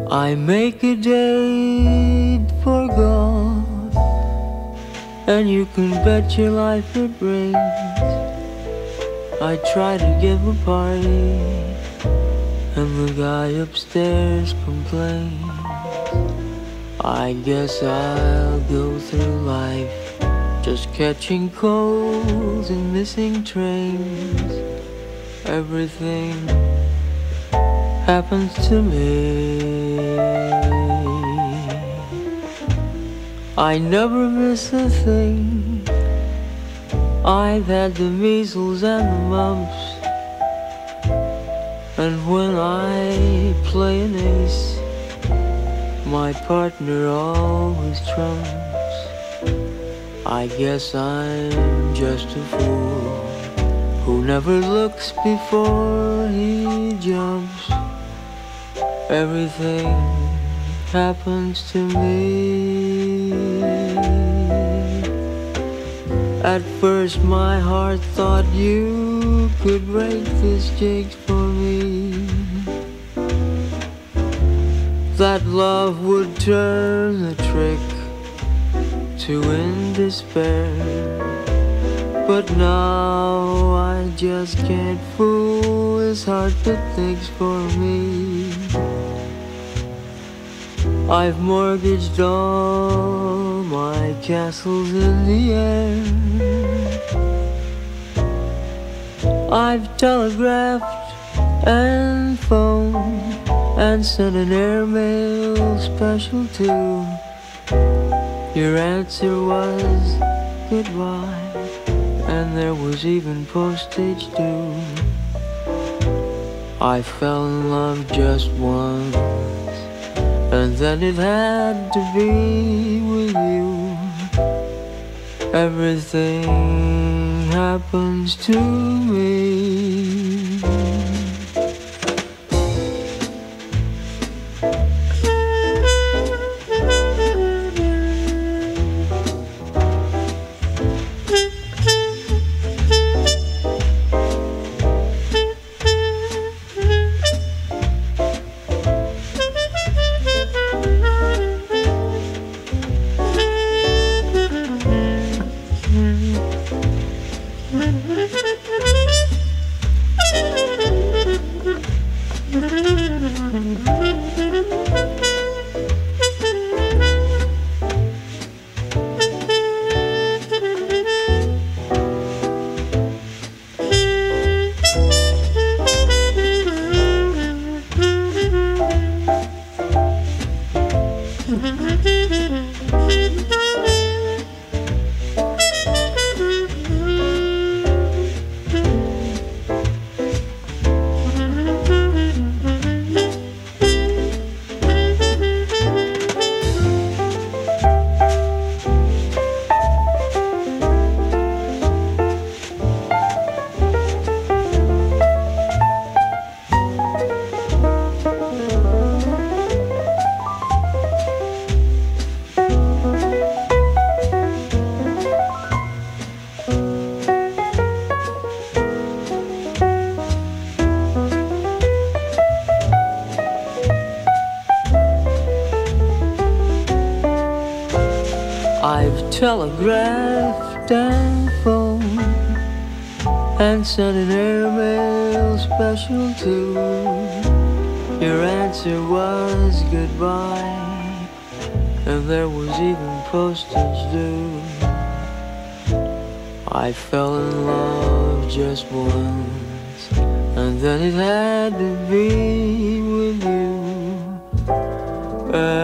I make a date for God, and you can bet your life it rains. I try to give a party, and the guy upstairs complains. I guess I'll go through life just catching colds and missing trains. Everything happens to me. I never miss a thing. I've had the measles and the mumps, and when I play an ace, my partner always trumps. I guess I'm just a fool who never looks before he jumps. Everything happens to me. At first my heart thought you could break this jinx for me, that love would turn the trick to end despair. But now I just can't fool his heart that thinks for me. I've mortgaged all my castles in the air. I've telegraphed and phoned and sent an airmail special too. Your answer was goodbye, and there was even postage due. I fell in love just once, and then it had to be with you. Everything happens to me. I've telegraphed and phoned and sent an airmail special too. Your answer was goodbye, and there was even postage due. I fell in love just once, and then it had to be with you.